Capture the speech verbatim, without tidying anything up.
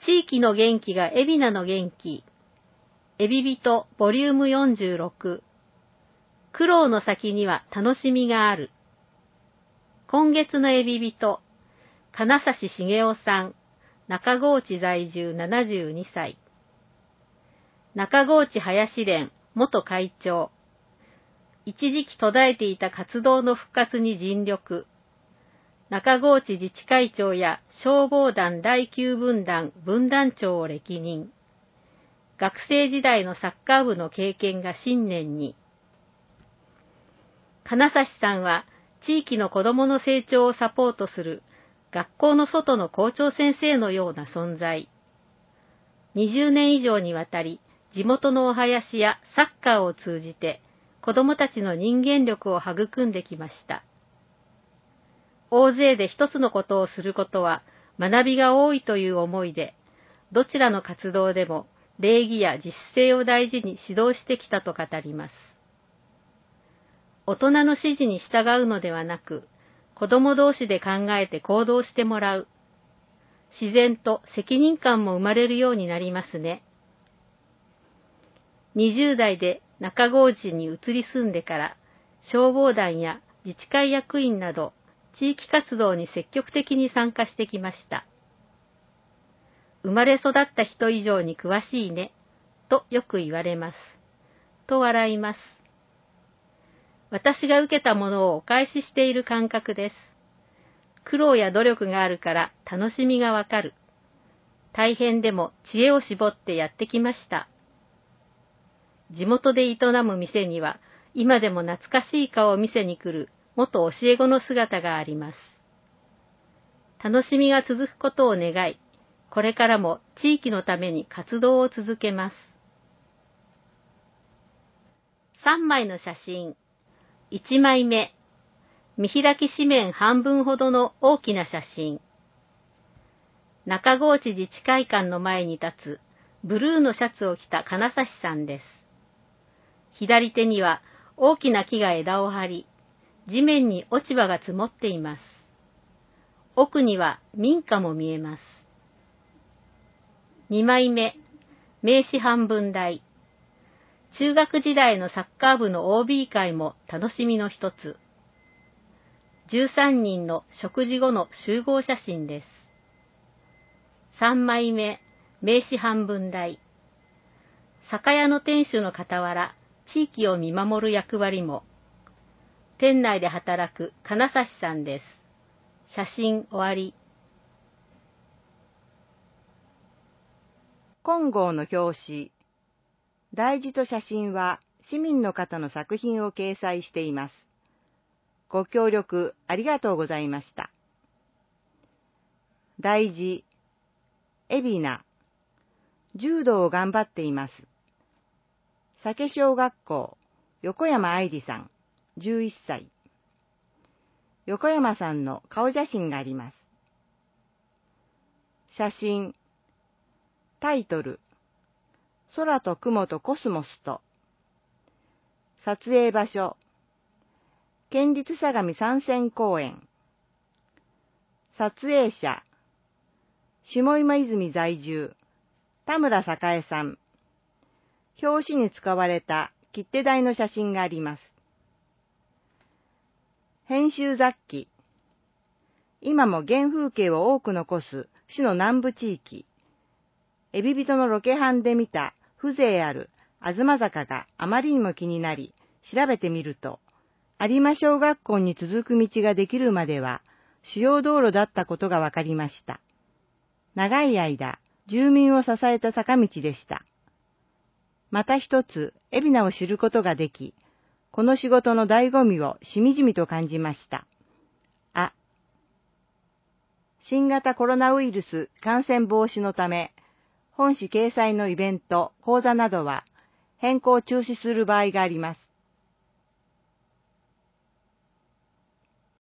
地域の元気が海老名の元気。エビビトボリュームよんじゅうろく。苦労の先には楽しみがある。今月のエビビト、金指茂雄さん、中河内在住ななじゅうにさい。中河内林連元会長。一時期途絶えていた活動の復活に尽力。中河内自治会長や消防団だいきゅう分団分団長を歴任。学生時代のサッカー部の経験が信念に。金指さんは地域の子どもの成長をサポートする学校の外の校長先生のような存在。にじゅうねん以上にわたり地元のお囃子やサッカーを通じて子どもたちの人間力を育んできました。大勢で一つのことをすることは学びが多いという思いで、どちらの活動でも礼儀や自主性を大事に指導してきたと語ります。大人の指示に従うのではなく、子供同士で考えて行動してもらう。自然と責任感も生まれるようになりますね。にじゅう代で中河内に移り住んでから、消防団や自治会役員など、地域活動に積極的に参加してきました。生まれ育った人以上に詳しいね、とよく言われます。と笑います。私が受けたものをお返ししている感覚です。苦労や努力があるから楽しみがわかる。大変でも知恵を絞ってやってきました。地元で営む店には、今でも懐かしい顔を見せに来る元教え子の姿があります。楽しみが続くことを願い、これからも地域のために活動を続けます。さんまいの写真。いちまいめ。見開き紙面半分ほどの大きな写真。中河内自治会館の前に立つブルーのシャツを着た金指さんです。左手には大きな木が枝を張り、地面に落ち葉が積もっています。奥には民家も見えます。にまいめ、名刺半分大。中学時代のサッカー部の オービー 会も楽しみの一つ。じゅうさんにんの食事後の集合写真です。さんまいめ、名刺半分大。酒屋の店主の傍ら、地域を見守る役割も。店内で働く金指さんです。写真終わり。 金剛の表紙。題字と写真は市民の方の作品を掲載しています。ご協力ありがとうございました。題字。海老名。柔道を頑張っています。酒小学校、横山愛理さん、じゅういっさい。横山さんの顔写真があります。写真。タイトル。空と雲とコスモスと。撮影場所。県立相模山線公園。撮影者。下今泉在住、田村栄さん。表紙に使われた切手台の写真があります。編集雑記。今も原風景を多く残す市の南部地域。エビビトのロケハンで見た風情ある東坂があまりにも気になり、調べてみると、有馬小学校に続く道ができるまでは主要道路だったことが分かりました。長い間、住民を支えた坂道でした。また一つ、海老名を知ることができ、この仕事の醍醐味をしみじみと感じました。あ、新型コロナウイルス感染防止のため、本誌掲載のイベント、講座などは変更中止する場合があります。